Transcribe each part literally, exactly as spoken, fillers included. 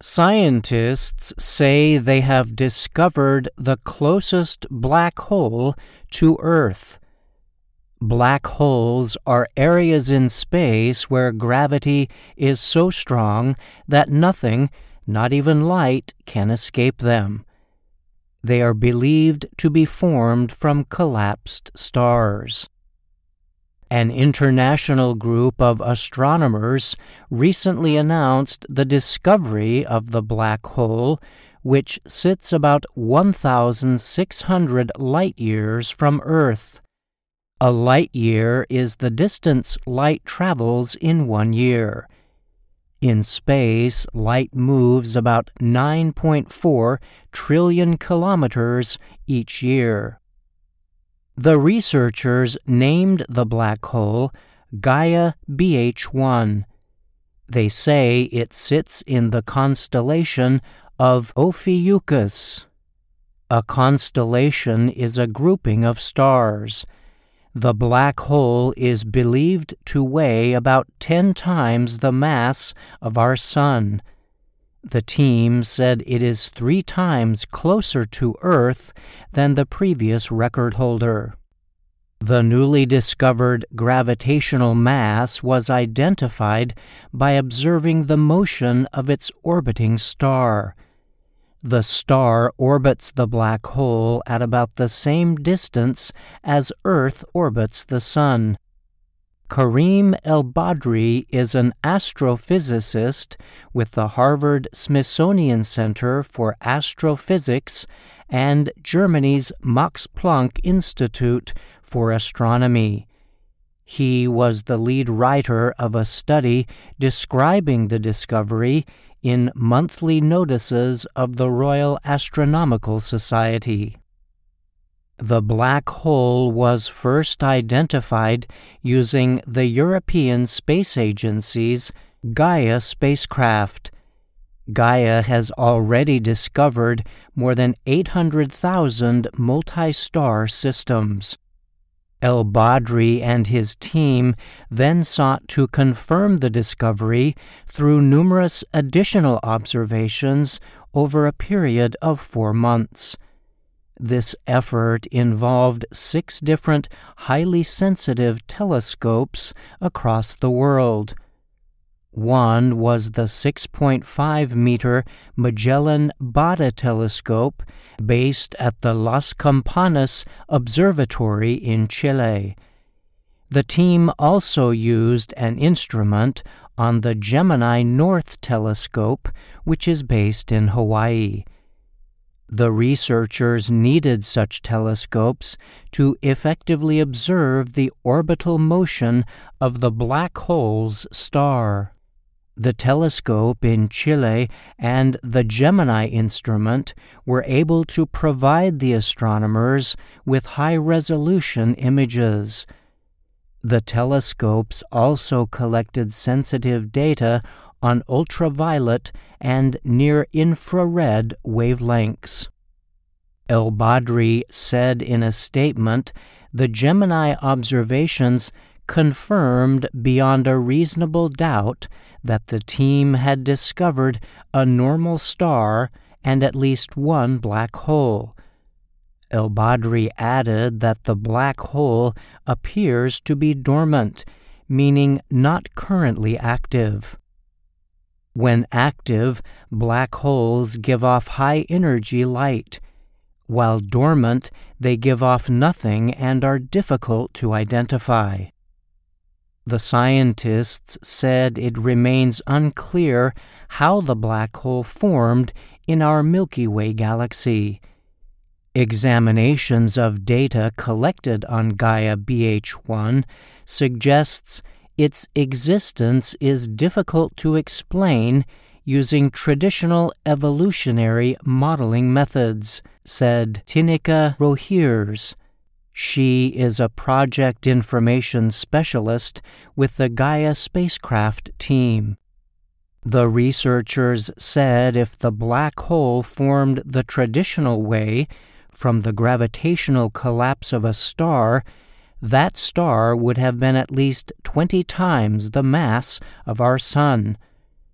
Scientists say they have discovered the closest black hole to Earth. Black holes are areas in space where gravity is so strong that nothing, not even light, can escape them. They are believed to be formed from collapsed stars. An international group of astronomers recently announced the discovery of the black hole, which sits about one thousand six hundred light-years from Earth. A light-year is the distance light travels in one year. In space, light moves about nine point four trillion kilometers each year. The researchers named the black hole Gaia B H one. They say it sits in the constellation of Ophiuchus. A constellation is a grouping of stars. The black hole is believed to weigh about ten times the mass of our Sun. The team said it is three times closer to Earth than the previous record holder. The newly discovered gravitational mass was identified by observing the motion of its orbiting star. The star orbits the black hole at about the same distance as Earth orbits the Sun. Kareem El-Badri is an astrophysicist with the Harvard-Smithsonian Center for Astrophysics and Germany's Max Planck Institute for Astronomy. He was the lead writer of a study describing the discovery in monthly notices of the Royal Astronomical Society. The black hole was first identified using the European Space Agency's Gaia spacecraft. Gaia has already discovered more than eight hundred thousand multi-star systems. El-Badri and his team then sought to confirm the discovery through numerous additional observations over a period of four months. This effort involved six different highly sensitive telescopes across the world. One was the six point five meter Magellan Bada telescope based at the Las Campanas Observatory in Chile. The team also used an instrument on the Gemini North telescope, which is based in Hawaii. The researchers needed such telescopes to effectively observe the orbital motion of the black hole's star. The telescope in Chile and the Gemini instrument were able to provide the astronomers with high-resolution images. The telescopes also collected sensitive data on ultraviolet and near-infrared wavelengths. El-Badri said in a statement, the Gemini observations confirmed beyond a reasonable doubt that the team had discovered a normal star and at least one black hole. El-Badri added that the black hole appears to be dormant, meaning not currently active. When active, black holes give off high-energy light. While dormant, they give off nothing and are difficult to identify. The scientists said it remains unclear how the black hole formed in our Milky Way galaxy. Examinations of data collected on Gaia B H one suggests its existence is difficult to explain using traditional evolutionary modeling methods, said Tinika Rohirs. She is a project information specialist with the Gaia spacecraft team. The researchers said if the black hole formed the traditional way, from the gravitational collapse of a star, that star would have been at least twenty times the mass of our Sun.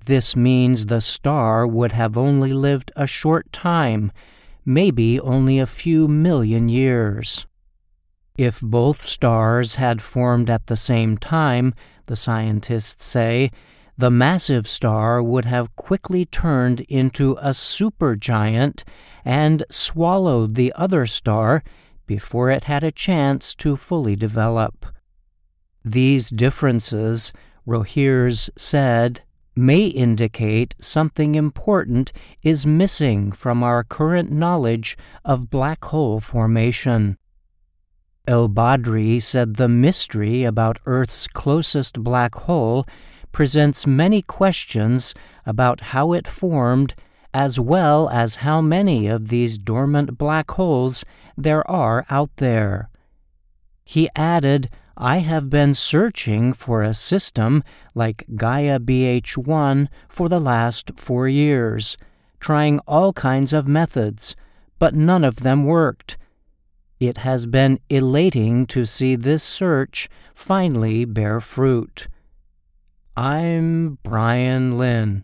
This means the star would have only lived a short time, maybe only a few million years. If both stars had formed at the same time, the scientists say, the massive star would have quickly turned into a supergiant and swallowed the other star before it had a chance to fully develop. These differences, Rohears said, may indicate something important is missing from our current knowledge of black hole formation. El-Badri said the mystery about Earth's closest black hole presents many questions about how it formed, as well as how many of these dormant black holes there are out there. He added, I have been searching for a system like Gaia B H one for the last four years, trying all kinds of methods, but none of them worked. It has been elating to see this search finally bear fruit. I'm Brian Lynn.